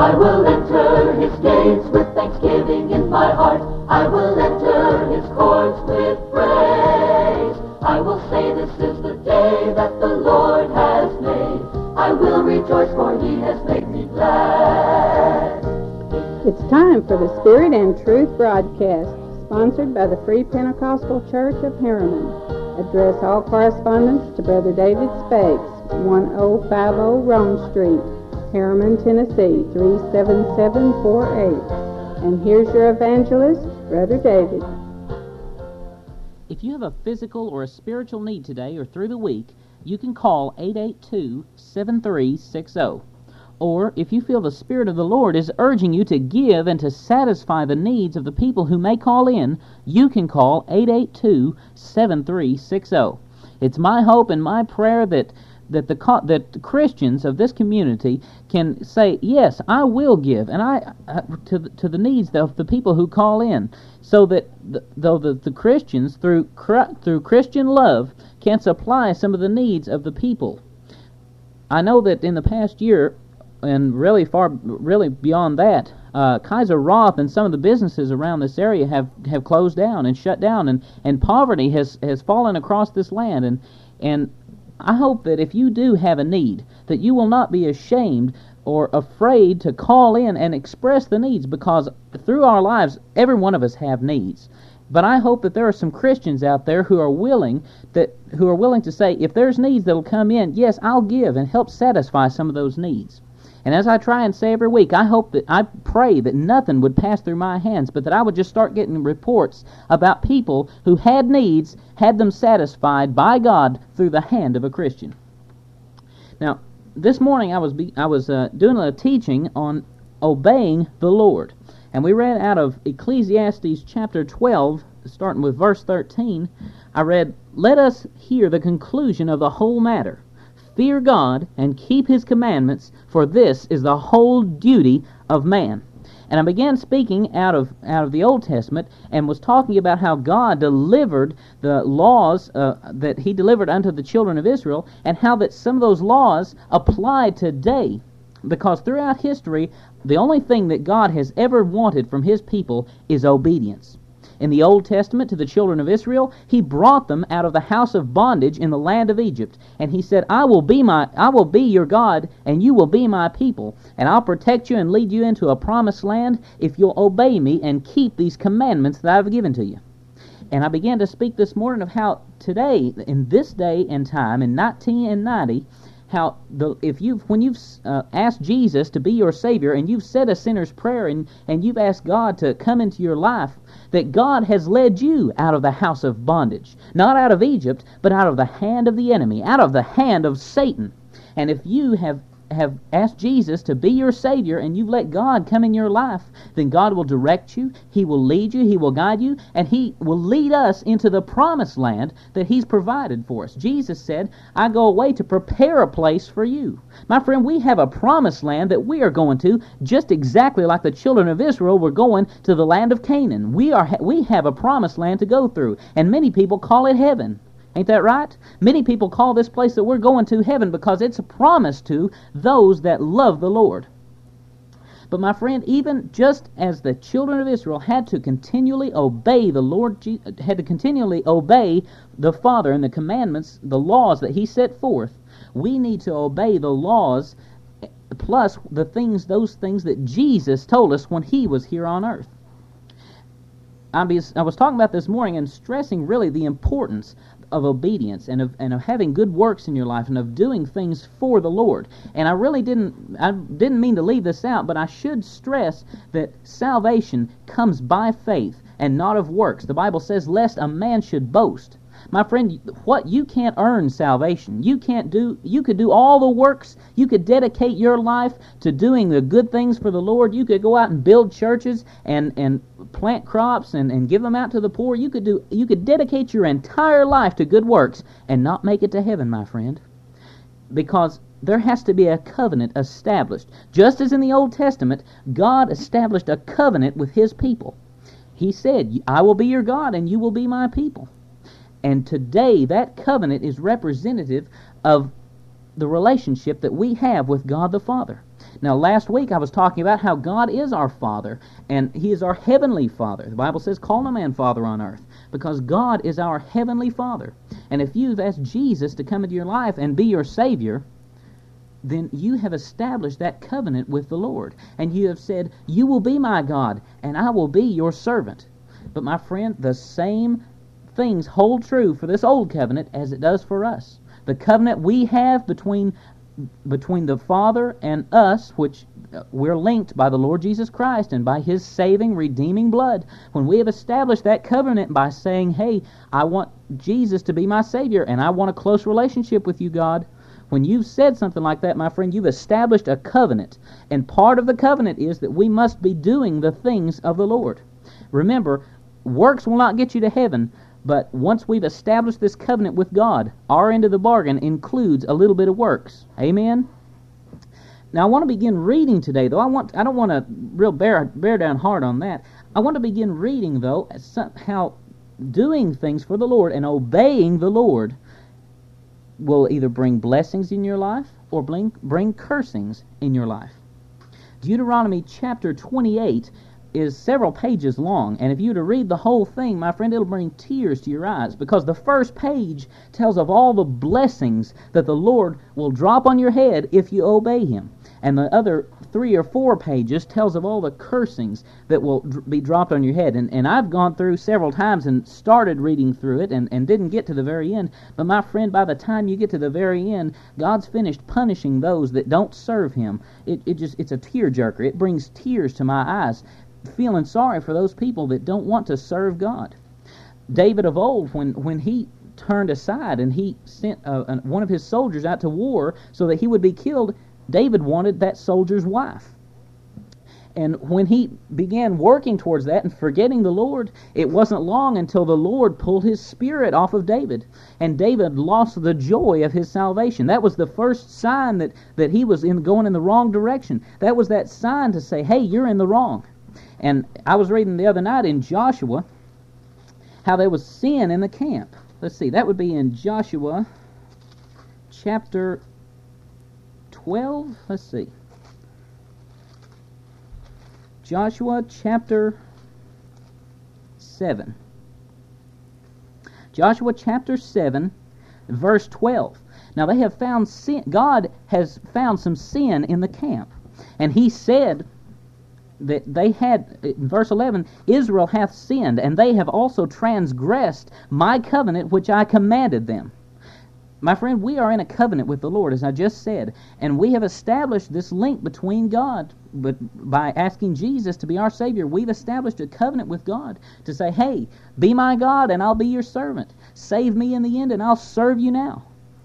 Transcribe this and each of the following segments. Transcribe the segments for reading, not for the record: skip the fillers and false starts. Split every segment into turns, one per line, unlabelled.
I will enter his gates with thanksgiving in my heart. I will enter his courts with praise. I will say, this is the day that the Lord has made. I will rejoice, for he has made me glad.
It's time for the Spirit and Truth broadcast, sponsored by the Free Pentecostal Church of Harriman. Address all correspondence to Brother David Spakes, 1050 Rome Street, Harriman, Tennessee, 37748. And here's your evangelist, Brother David.
If you have a physical or a spiritual need today or through the week, you can call 882-7360. Or, if you feel the Spirit of the Lord is urging you to give and to satisfy the needs of the people who may call in, you can call 882-7360. It's my hope and my prayer that the Christians of this community can say, yes, I will give, and to the needs of the people who call in, so that the Christians, through Christian love, can supply some of the needs of the people. I know that in the past year, and really beyond that, Kaiser Roth and some of the businesses around this area have closed down and shut down, and poverty has fallen across this land, and I hope that if you do have a need, that you will not be ashamed or afraid to call in and express the needs, because through our lives, every one of us have needs. But I hope that there are some Christians out there who are willing to say, if there's needs that will come in, yes, I'll give and help satisfy some of those needs. And as I try and say every week, I pray that nothing would pass through my hands, but that I would just start getting reports about people who had needs, had them satisfied by God through the hand of a Christian. Now, this morning I was doing a teaching on obeying the Lord, and we read out of Ecclesiastes chapter 12, starting with verse 13. I read, "Let us hear the conclusion of the whole matter. Fear God and keep his commandments, for this is the whole duty of man." And I began speaking out of the Old Testament, and was talking about how God delivered the laws that he delivered unto the children of Israel, and how that some of those laws apply today. Because throughout history, the only thing that God has ever wanted from his people is obedience. In the Old Testament, to the children of Israel, he brought them out of the house of bondage in the land of Egypt, and he said, I will be your God, and you will be my people, and I'll protect you and lead you into a promised land if you'll obey me and keep these commandments that I've given to you. And I began to speak this morning of how today, in this day and time, in 1990, how when you've asked Jesus to be your Savior, and you've said a sinner's prayer, and you've asked God to come into your life, that God has led you out of the house of bondage, not out of Egypt, but out of the hand of the enemy, out of the hand of Satan. And if you have asked Jesus to be your Savior, and you've let God come in your life, then God will direct you, he will lead you, he will guide you, and he will lead us into the promised land that he's provided for us. Jesus said, I go away to prepare a place for you. My friend, we have a promised land that we are going to, just exactly like the children of Israel were going to the land of Canaan. We have a promised land to go through, and many people call it heaven. Ain't that right? Many people call this place that we're going to heaven, because it's a promise to those that love the Lord. But my friend, even just as the children of Israel had to continually obey the Lord, had to continually obey the Father and the commandments, the laws that he set forth, we need to obey the laws plus those things that Jesus told us when he was here on earth. I was talking about this morning and stressing really the importance of obedience and of having good works in your life and of doing things for the Lord. And I didn't mean to leave this out, but I should stress that salvation comes by faith and not of works. The Bible says, lest a man should boast. My friend, you can't earn salvation. You could do all the works. You could dedicate your life to doing the good things for the Lord. You could go out and build churches and plant crops and give them out to the poor. You could dedicate your entire life to good works and not make it to heaven, my friend. Because there has to be a covenant established. Just as in the Old Testament, God established a covenant with his people. He said, I will be your God and you will be my people. And today, that covenant is representative of the relationship that we have with God the Father. Now, last week I was talking about how God is our Father, and He is our Heavenly Father. The Bible says, call no man Father on earth, because God is our Heavenly Father. And if you've asked Jesus to come into your life and be your Savior, then you have established that covenant with the Lord. And you have said, you will be my God, and I will be your servant. But my friend, the same things hold true for this old covenant as it does for us. The covenant we have between the Father and us, which we're linked by the Lord Jesus Christ and by His saving, redeeming blood. When we have established that covenant by saying, hey, I want Jesus to be my Savior, and I want a close relationship with you, God. When you've said something like that, my friend, you've established a covenant. And part of the covenant is that we must be doing the things of the Lord. Remember, works will not get you to heaven, but once we've established this covenant with God, our end of the bargain includes a little bit of works. Amen? Now, I want to begin reading today, though. I don't want to real bear down hard on that. I want to begin reading, though, how doing things for the Lord and obeying the Lord will either bring blessings in your life or bring cursings in your life. Deuteronomy chapter 28 is several pages long, and if you were to read the whole thing, my friend, it'll bring tears to your eyes, because the first page tells of all the blessings that the Lord will drop on your head if you obey Him, and the other 3 or 4 pages tells of all the cursings that will be dropped on your head. And I've gone through several times and started reading through it and didn't get to the very end, but my friend, by the time you get to the very end, God's finished punishing those that don't serve Him. It's a tearjerker. It brings tears to my eyes, feeling sorry for those people that don't want to serve God. David of old, when he turned aside and he sent one of his soldiers out to war so that he would be killed, David wanted that soldier's wife. And when he began working towards that and forgetting the Lord, it wasn't long until the Lord pulled His Spirit off of David, and David lost the joy of his salvation. That was the first sign that he was going in the wrong direction. That was that sign to say, hey, you're in the wrong. And I was reading the other night in Joshua how there was sin in the camp. Let's see, that would be in Joshua chapter 12. Let's see. Joshua chapter 7. Joshua chapter 7, verse 12. Now they have found sin. God has found some sin in the camp. And He said that they had, in verse 11, Israel hath sinned, and they have also transgressed my covenant which I commanded them. My friend, we are in a covenant with the Lord, as I just said, and we have established this link between God. But by asking Jesus to be our Savior, we've established a covenant with God to say, hey, be my God and I'll be your servant. Save me in the end and I'll serve you now.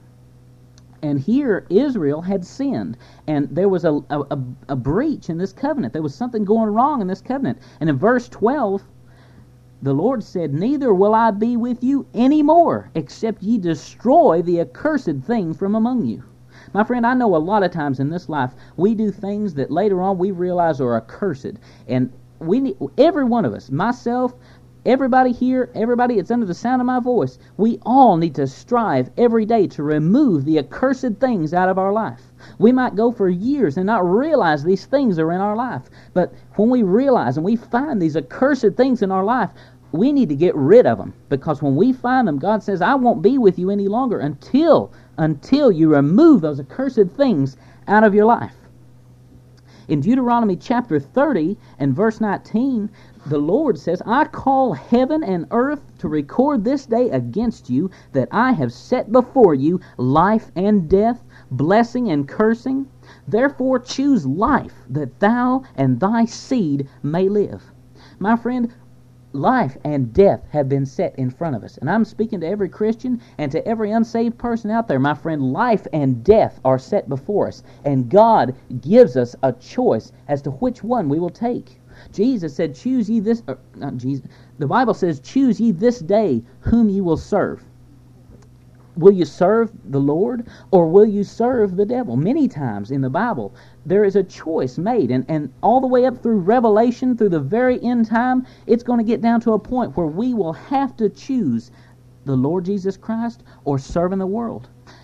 And here Israel had sinned, and there was a breach in this covenant. There was something going wrong in this covenant. And in verse 12, the Lord said, neither will I be with you any more, except ye destroy the accursed thing from among you. My friend, I know a lot of times in this life, we do things that later on we realize are accursed. And we need, every one of us, myself, everybody here, everybody that's under the sound of my voice, we all need to strive every day to remove the accursed things out of our life. We might go for years and not realize these things are in our life. But when we realize and we find these accursed things in our life, we need to get rid of them. Because when we find them, God says, I won't be with you any longer until you remove those accursed things out of your life. In Deuteronomy chapter 30 and verse 19, the Lord says, I call heaven and earth to record this day against you that I have set before you life and death, blessing and cursing. Therefore choose life, that thou and thy seed may live. My friend, life and death have been set in front of us. And I'm speaking to every Christian and to every unsaved person out there. My friend, life and death are set before us. And God gives us a choice as to which one we will take. Jesus said, choose ye this, not Jesus, the Bible says, choose ye this day whom ye will serve. Will you serve the Lord or will you serve the devil? Many times in the Bible, there is a choice made. And all the way up through Revelation, through the very end time, it's going to get down to a point where we will have to choose the Lord Jesus Christ or serving the world.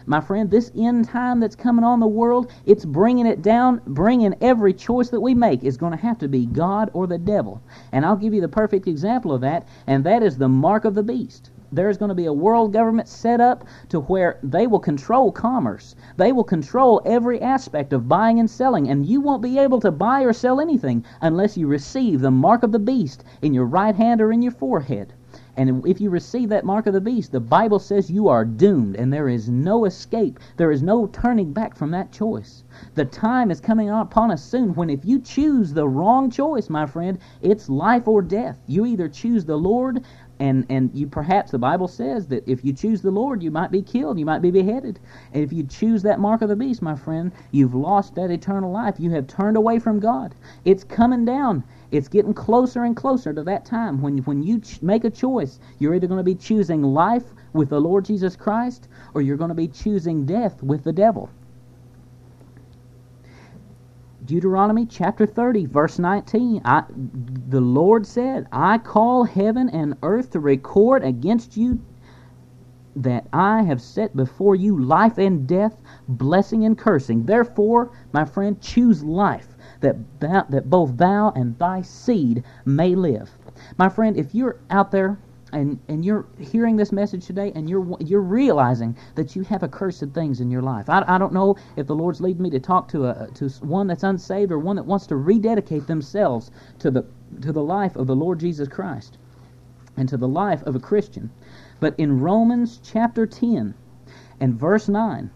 My friend, this end time that's coming on the world, it's bringing it down, bringing every choice that we make is going to have to be God or the devil. And I'll give you the perfect example of that, and that is the mark of the beast. There's going to be a world government set up to where they will control commerce. They will control every aspect of buying and selling, and you won't be able to buy or sell anything unless you receive the mark of the beast in your right hand or in your forehead. And if you receive that mark of the beast, the Bible says you are doomed, and there is no escape. There is no turning back from that choice. The time is coming upon us soon when if you choose the wrong choice, my friend, it's life or death. You either choose the Lord, and you perhaps, the Bible says that if you choose the Lord, you might be killed, you might be beheaded. And if you choose that mark of the beast, my friend, you've lost that eternal life. You have turned away from God. It's coming down. It's getting closer and closer to that time when you make a choice. You're either going to be choosing life with the Lord Jesus Christ, or you're going to be choosing death with the devil. Deuteronomy chapter 30, verse 19, the Lord said, I call heaven and earth to record against you that I have set before you life and death, blessing and cursing. Therefore, my friend, choose life, that both thou and thy seed may live. My friend, if you're out there and you're hearing this message today and you're realizing that you have accursed things in your life, I don't know if the Lord's leading me to talk to one that's unsaved or one that wants to rededicate themselves to the life of the Lord Jesus Christ and to the life of a Christian. But in Romans chapter 10 and verse 9,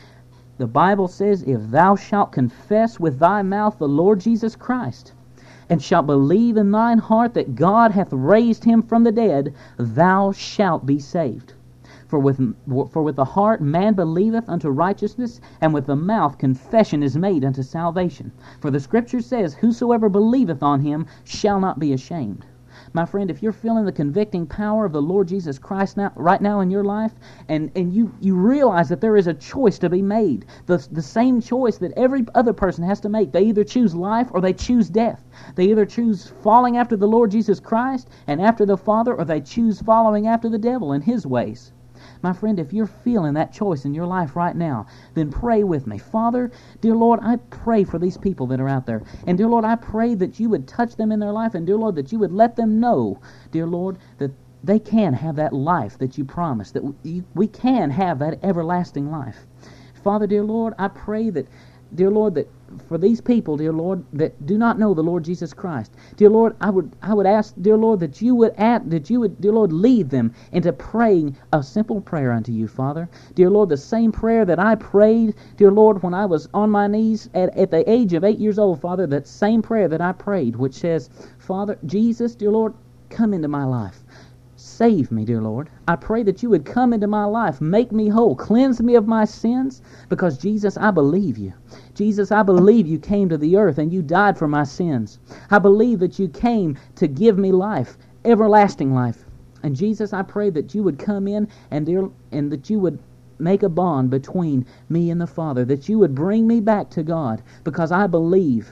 the Bible says, if thou shalt confess with thy mouth the Lord Jesus Christ, and shalt believe in thine heart that God hath raised him from the dead, thou shalt be saved. For with the heart man believeth unto righteousness, and with the mouth confession is made unto salvation. For the Scripture says, whosoever believeth on him shall not be ashamed. My friend, if you're feeling the convicting power of the Lord Jesus Christ right now in your life, and you realize that there is a choice to be made, the same choice that every other person has to make. They either choose life or they choose death. They either choose following after the Lord Jesus Christ and after the Father, or they choose following after the devil and his ways. My friend, if you're feeling that choice in your life right now, then pray with me. Father, dear Lord, I pray for these people that are out there. And dear Lord, I pray that you would touch them in their life, and dear Lord, that you would let them know, dear Lord, that they can have that life that you promised, that we can have that everlasting life. Father, dear Lord, I pray that, dear Lord, that for these people, dear Lord, that do not know the Lord Jesus Christ, dear Lord, I would ask, dear Lord, that you would, dear Lord, lead them into praying a simple prayer unto you, Father. Dear Lord, the same prayer that I prayed, dear Lord, when I was on my knees at the age of 8 years old, Father, that same prayer that I prayed, which says, Father, Jesus, dear Lord, come into my life. Save me, dear Lord. I pray that you would come into my life, make me whole, cleanse me of my sins, because Jesus, I believe you. Jesus, I believe you came to the earth and you died for my sins. I believe that you came to give me life, everlasting life. And Jesus, I pray that you would come in and that you would make a bond between me and the Father, that you would bring me back to God, because I believe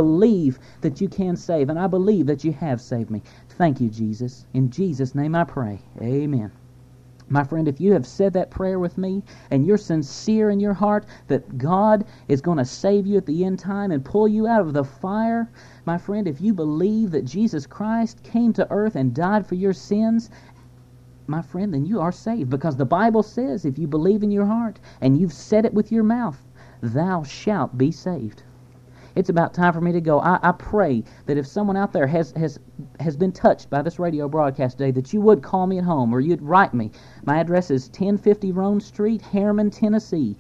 that you can save, and I believe that you have saved me. Thank you, Jesus. In Jesus' name I pray. Amen. My friend, if you have said that prayer with me, and you're sincere in your heart that God is going to save you at the end time and pull you out of the fire, my friend, if you believe that Jesus Christ came to earth and died for your sins, my friend, then you are saved, because the Bible says if you believe in your heart and you've said it with your mouth, thou shalt be saved. It's about time for me to go. I pray that if someone out there has been touched by this radio broadcast today, that you would call me at home, or you'd write me. My address is 1050 Roan Street, Harriman, Tennessee,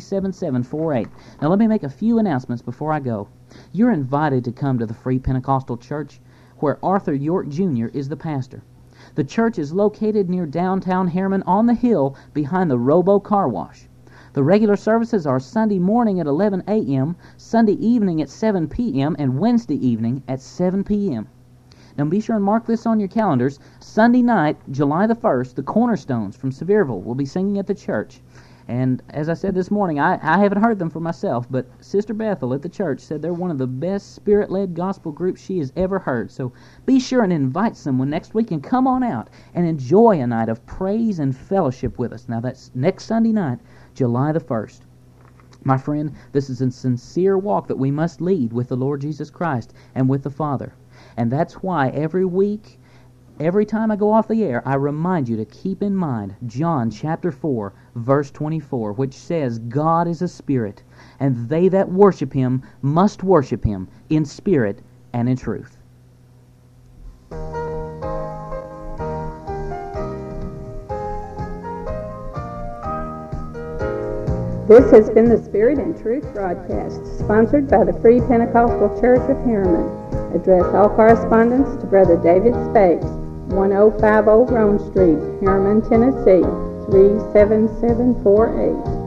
37748. Now let me make a few announcements before I go. You're invited to come to the Free Pentecostal Church, where Arthur York Jr. is the pastor. The church is located near downtown Harriman on the hill behind the Robo Car Wash. The regular services are Sunday morning at 11 a.m., Sunday evening at 7 p.m., and Wednesday evening at 7 p.m. Now be sure and mark this on your calendars. Sunday night, July the 1st, the Cornerstones from Sevierville will be singing at the church. And as I said this morning, I haven't heard them for myself, but Sister Bethel at the church said they're one of the best Spirit-led gospel groups she has ever heard. So be sure and invite someone next week and come on out and enjoy a night of praise and fellowship with us. Now that's next Sunday night, July the 1st. My friend, this is a sincere walk that we must lead with the Lord Jesus Christ and with the Father. And that's why every week, every time I go off the air, I remind you to keep in mind John chapter 4, verse 24, which says, God is a spirit, and they that worship him must worship him in spirit and in truth.
This has been the Spirit and Truth broadcast, sponsored by the Free Pentecostal Church of Harriman. Address all correspondence to Brother David Spakes, 1050 Rome Street, Harriman, Tennessee, 37748.